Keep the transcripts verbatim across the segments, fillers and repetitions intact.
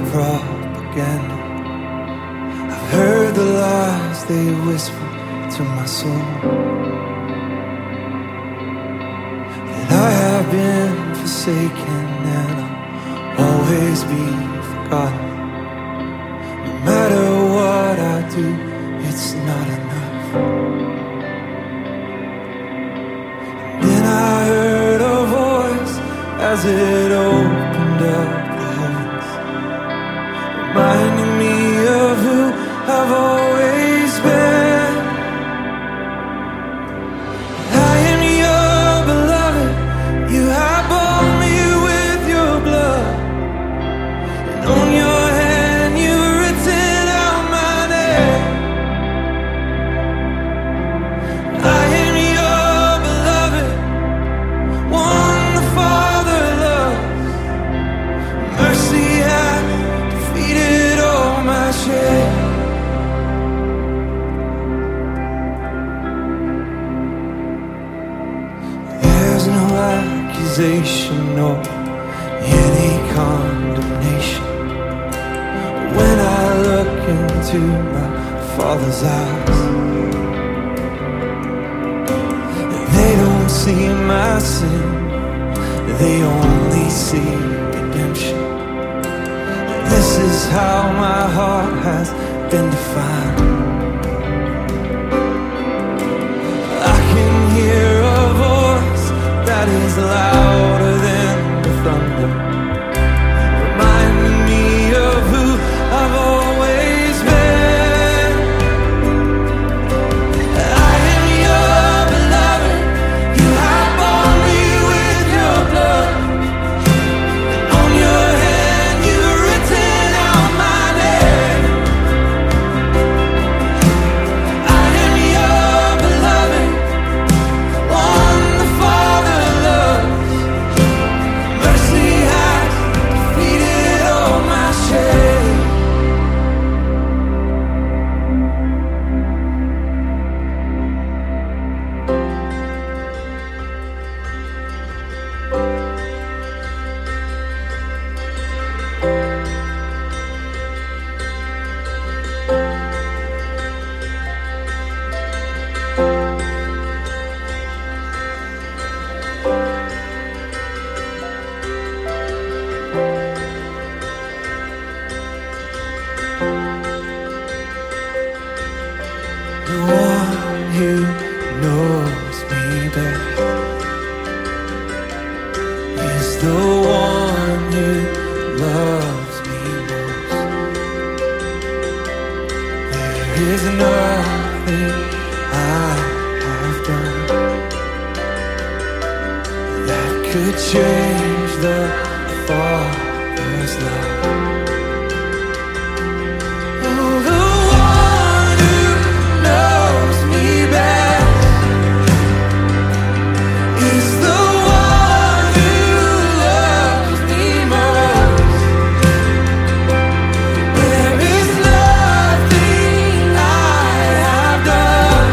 propaganda. I've heard the lies they whisper to my soul, that I have been forsaken and I'll always be forgotten. No matter what I do, it's not enough. And then I heard a voice as it opened up the heavens, reminding me of who I've always been. I am your beloved, you have bought me with your blood, and on your hand you've written out my name. I am your beloved, one the Father loves. Mercy has defeated all my shame. There's no accusation or any condemnation when I look into my Father's eyes. They don't see my sin, they only see redemption. This is how my heart has been defined. I can hear a voice that is louder than the thunder, reminding me of who I've always been. I am your beloved, you have bought me with your blood, and on your hand you've written out my name. I am your beloved, one the Father loves. Mercy has defeated all my shame. The one who knows me best is the one who loves me most. There is nothing I have done that could change the Father's love. Oh, the one who knows me best is the one who loves me most. There is nothing I have done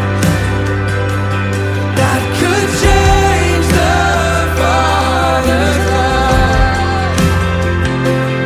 that could change the Father's love.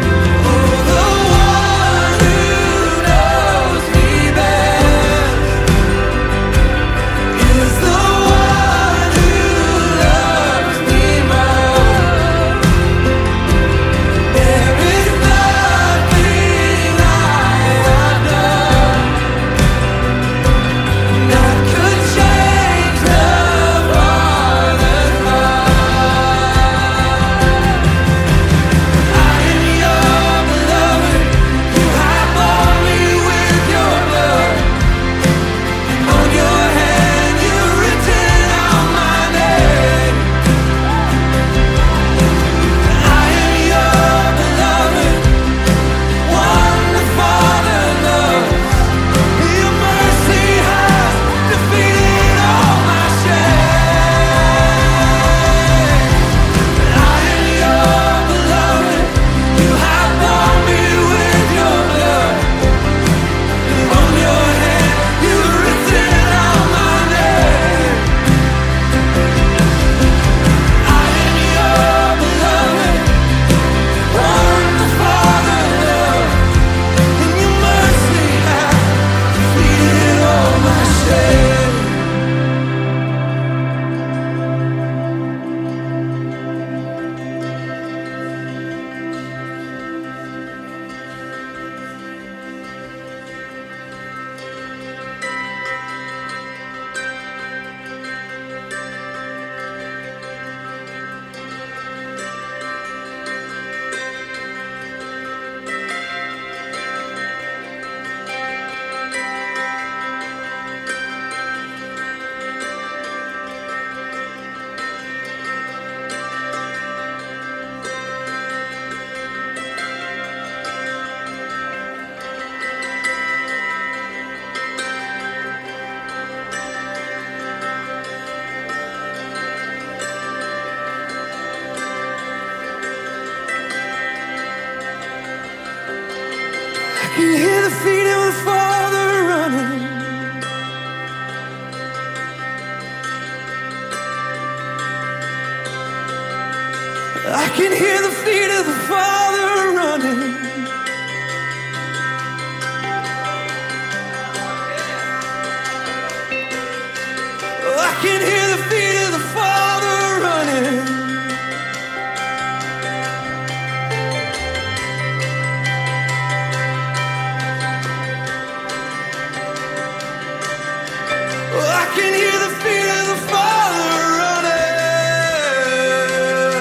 can hear the feet of the Father running. I can hear the feet of the Father running. I can hear the feet of the Father running. I can hear the feet of the Father running.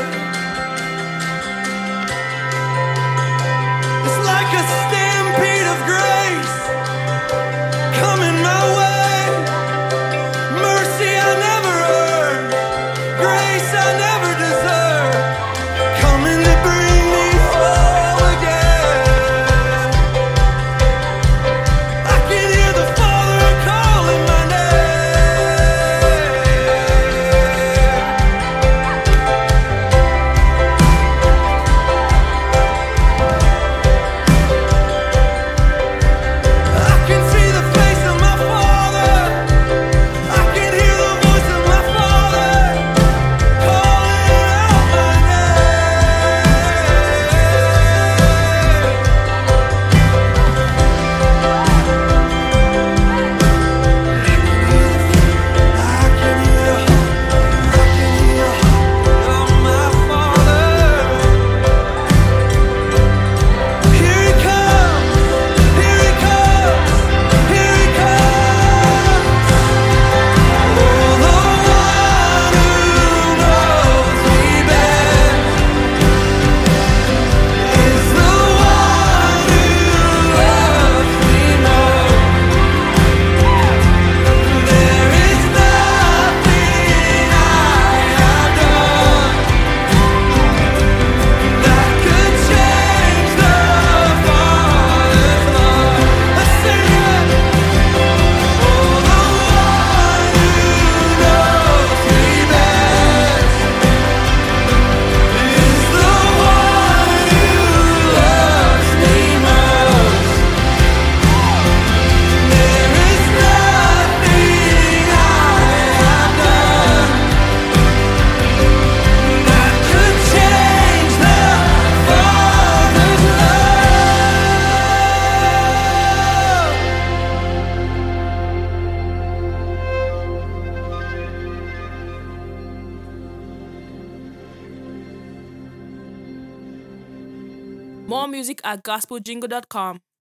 It's like a stampede of grace coming my way. Mercy I never earned, grace I never deserved, coming to bring me home again. I can hear the Father calling my More music at gospel jingle dot com.